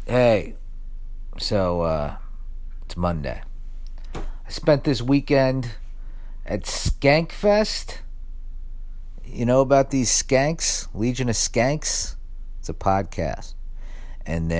Hey, so it's Monday. I spent this weekend at Skankfest. You know about these skanks? Legion of Skanks? It's a podcast. And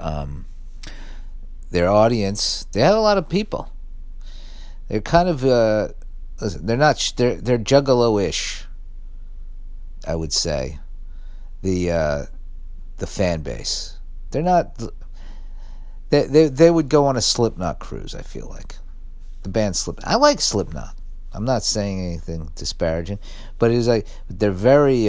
their audience, they had a lot of people. They're kind of they're juggalo-ish, I would say. The fan base. They're not. They would go on a Slipknot cruise. I feel like the band Slipknot. I like Slipknot. I'm not saying anything disparaging, but it's like they're very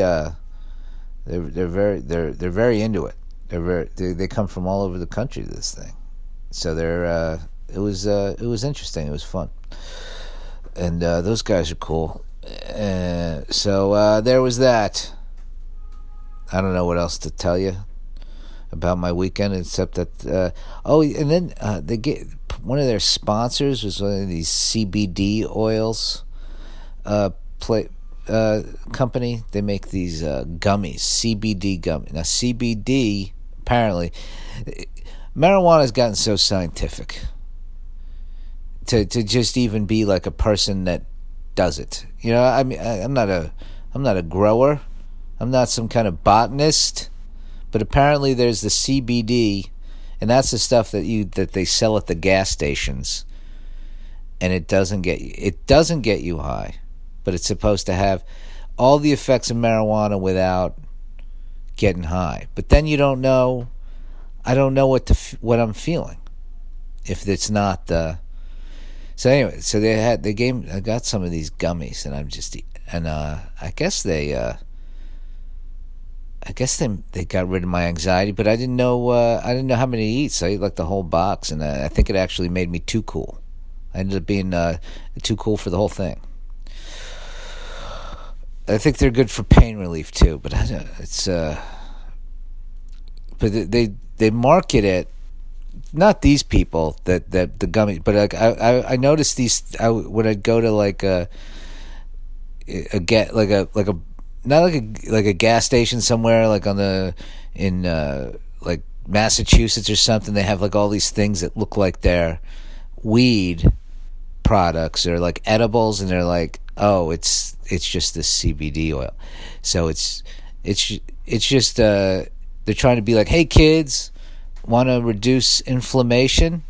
very into it. They come from all over the country to this thing, so it was interesting. It was fun, and those guys are cool. So there was that. I don't know what else to tell you about my weekend, except that and then they get one of their sponsors was one of these CBD oils company. They make these gummies, CBD gummies. Now CBD, apparently marijuana has gotten so scientific to just even be like a person that does it. You know, I mean, I'm not a grower, I'm not some kind of botanist. But apparently there's the CBD, and that's the stuff that they sell at the gas stations, and it doesn't get you high, but it's supposed to have all the effects of marijuana without getting high. But then you don't know. I don't know what I'm feeling if it's not the. So anyway, so I got some of these gummies, and I guess they got rid of my anxiety, but I didn't know how many to eat, so I ate like the whole box, and I think it actually made me too cool. I ended up being too cool for the whole thing. I think they're good for pain relief too, but they market it. Not these people that the gummies, but like I noticed these. When I'd go to like a not like a gas station somewhere, like in like Massachusetts or something. They have like all these things that look like they're weed products or like edibles, and they're like, oh, it's just this CBD oil. So it's just they're trying to be like, hey kids, want to reduce inflammation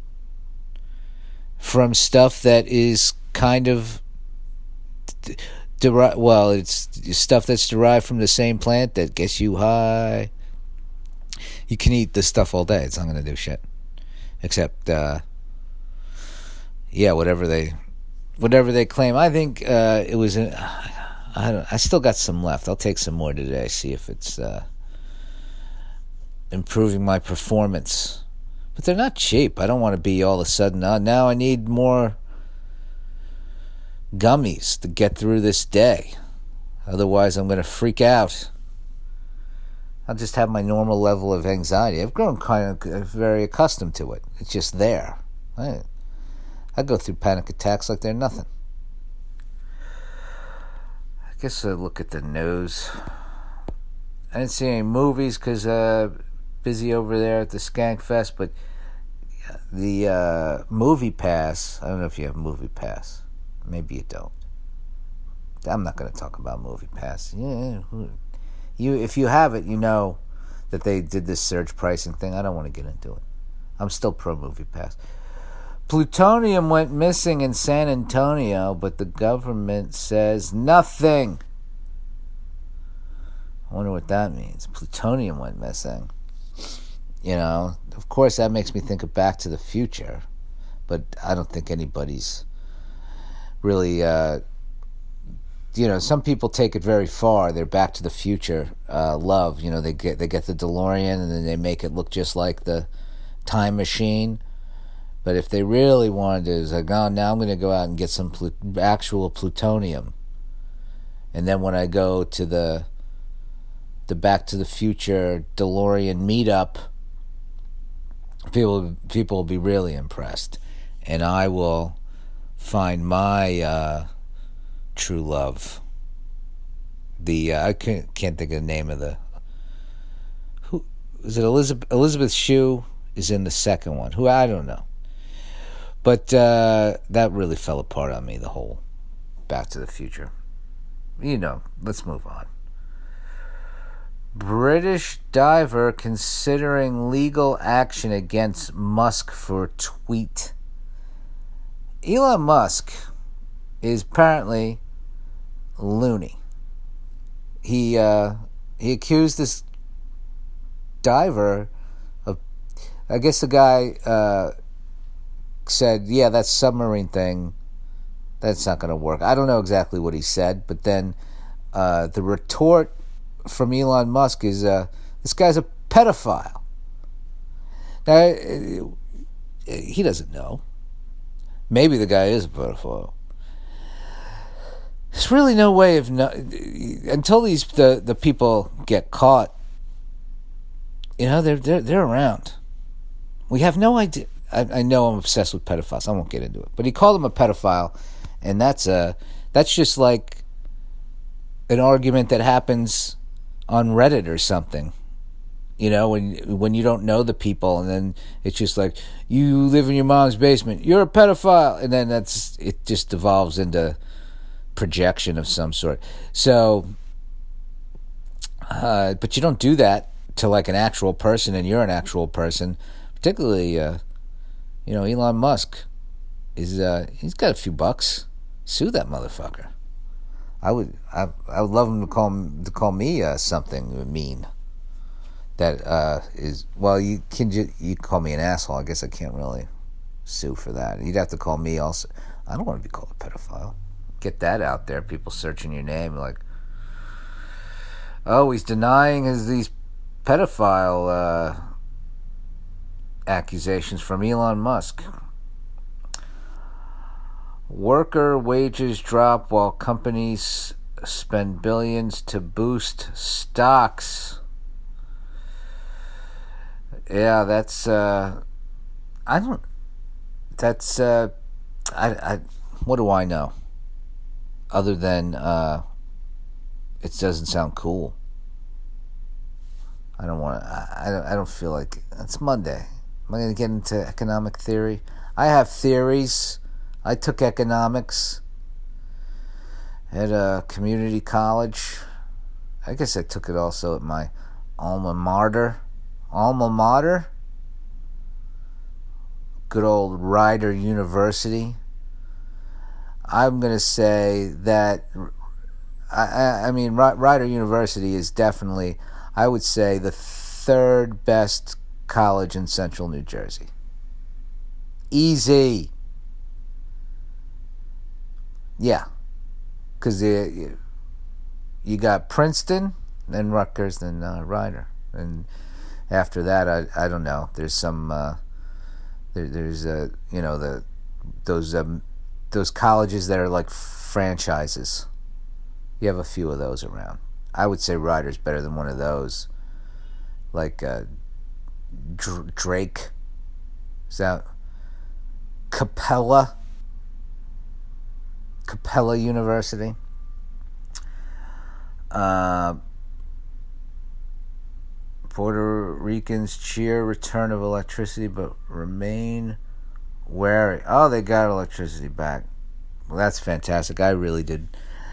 from stuff that is kind of it's stuff that's derived from the same plant that gets you high. You can eat this stuff all day. It's not going to do shit. Except, whatever they claim. I think it was. I still got some left. I'll take some more today. See if it's improving my performance. But they're not cheap. I don't want to be all of a sudden. Now I need more gummies to get through this day. Otherwise, I'm going to freak out. I'll just have my normal level of anxiety. I've grown kind of very accustomed to it. It's just there. I go through panic attacks like they're nothing. I guess I'll look at the news. I didn't see any movies because busy over there at the Skankfest, but the Movie Pass, I don't know if you have Movie Pass. Maybe you don't. I'm not going to talk about Movie Pass. Yeah, if you have it, you know that they did this surge pricing thing. I don't want to get into it. I'm still pro Movie Pass. Plutonium went missing in San Antonio, but the government says nothing. I wonder what that means. Plutonium went missing. You know, of course that makes me think of Back to the Future, but I don't think anybody's really, some people take it very far. They're Back to the Future love. You know, they get the DeLorean and then they make it look just like the time machine. But if they really wanted to, it's like, oh, now I'm going to go out and get some actual plutonium. And then when I go to the Back to the Future DeLorean meetup, people will be really impressed, and I will find my true love. I can't think of the name of is it Elizabeth Shue is in the second one. Who, I don't know. But that really fell apart on me, the whole Back to the Future. Let's move on. British diver considering legal action against Musk for tweet. Elon Musk is apparently loony. He accused this diver of, I guess the guy said, yeah, that submarine thing, that's not going to work. I don't know exactly what he said, but then the retort from Elon Musk is, this guy's a pedophile. Now, he doesn't know. Maybe the guy is a pedophile. There's really no way of until the people get caught. They're around. We have no idea. I know I'm obsessed with pedophiles. I won't get into it, but he called him a pedophile, and that's just like an argument that happens on Reddit or something. When you don't know the people, and then it's just like, you live in your mom's basement, you're a pedophile, and then it just devolves into projection of some sort. So, but you don't do that to like an actual person, and you're an actual person. Particularly, Elon Musk he's got a few bucks. Sue that motherfucker. I would love him to call me something mean. That is, well, you call me an asshole. I guess I can't really sue for that. You'd have to call me also. I don't want to be called a pedophile. Get that out there. People searching your name like, oh, he's denying these pedophile accusations from Elon Musk. Worker wages drop while companies spend billions to boost stocks. Yeah, that's what do I know? Other than it doesn't sound cool. I don't feel like it's Monday. Am I going to get into economic theory? I have theories. I took economics at a community college. I guess I took it also at my alma mater. Good old Rider University. I'm going to say that, I mean, Rider University is definitely, I would say, the third best college in central New Jersey. Easy. Yeah. Because you got Princeton, then Rutgers, then Rider. And after that, I don't know. There's some, those colleges that are like franchises. You have a few of those around. I would say Rider's better than one of those. Like Drake. Is that Capella University? Puerto Ricans cheer return of electricity but remain wary. Oh, they got electricity back. Well, that's fantastic. I really did.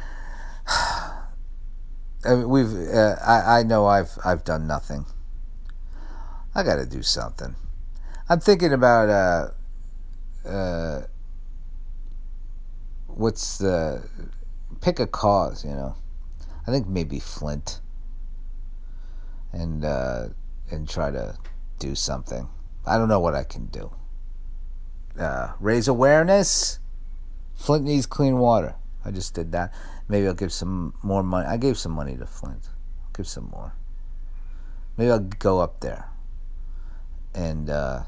I mean, I know I've done nothing. I got to do something. I'm thinking about pick a cause, I think maybe Flint, and try to do something. I don't know what I can do. Raise awareness. Flint needs clean water. I just did that. Maybe I'll give some more money. I gave some money to Flint. I'll give some more. Maybe I'll go up there and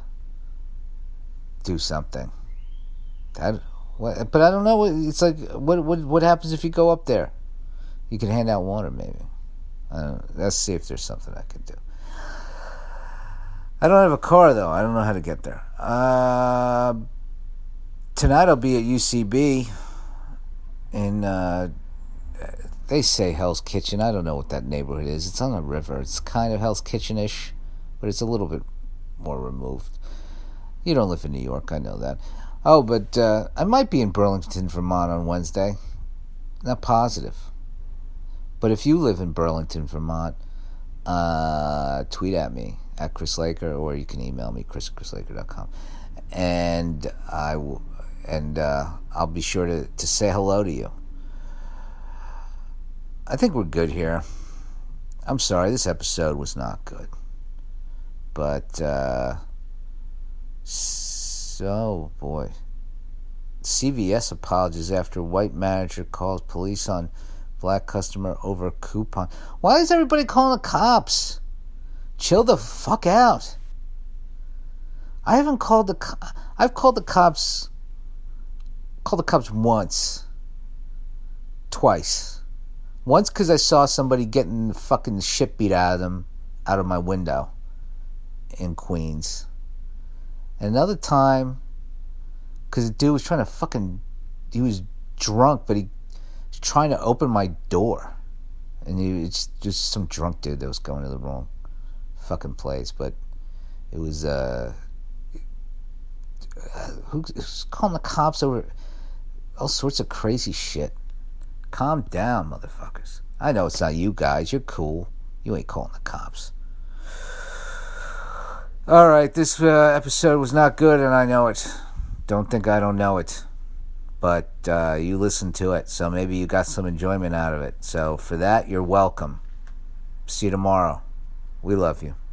do something. But I don't know. It's like, what happens if you go up there? You can hand out water, maybe. Let's see if there's something I can do. I don't have a car, though. I don't know how to get there. Tonight I'll be at UCB in, they say Hell's Kitchen. I don't know what that neighborhood is. It's on a river. It's kind of Hell's Kitchen-ish. but it's a little bit more removed. You don't live in New York, I know that. Oh, but I might be in Burlington, Vermont on Wednesday. Not positive. But if you live in Burlington, Vermont, tweet at me at Chris Laker, or you can email me chris@chrislaker.com, and I'll be sure to say hello to you. I think we're good here. I'm sorry, this episode was not good, but so boy, CVS apologizes after white manager calls police on black customer over coupon. Why is everybody calling the cops? Chill the fuck out. I haven't called I've called the cops. Called the cops once. Twice. Once because I saw somebody getting the fucking shit beat out of them out of my window in Queens. And another time because the dude was trying to he was drunk, but he was trying to open my door. And it's just some drunk dude that was going to the wrong fucking place. But it was, who's calling the cops over all sorts of crazy shit? Calm down, motherfuckers. I know it's not you guys. You're cool. You ain't calling the cops. Alright, this episode was not good, and I know it. Don't think I don't know it. But you listened to it, so maybe you got some enjoyment out of it. So for that, you're welcome. See you tomorrow. We love you.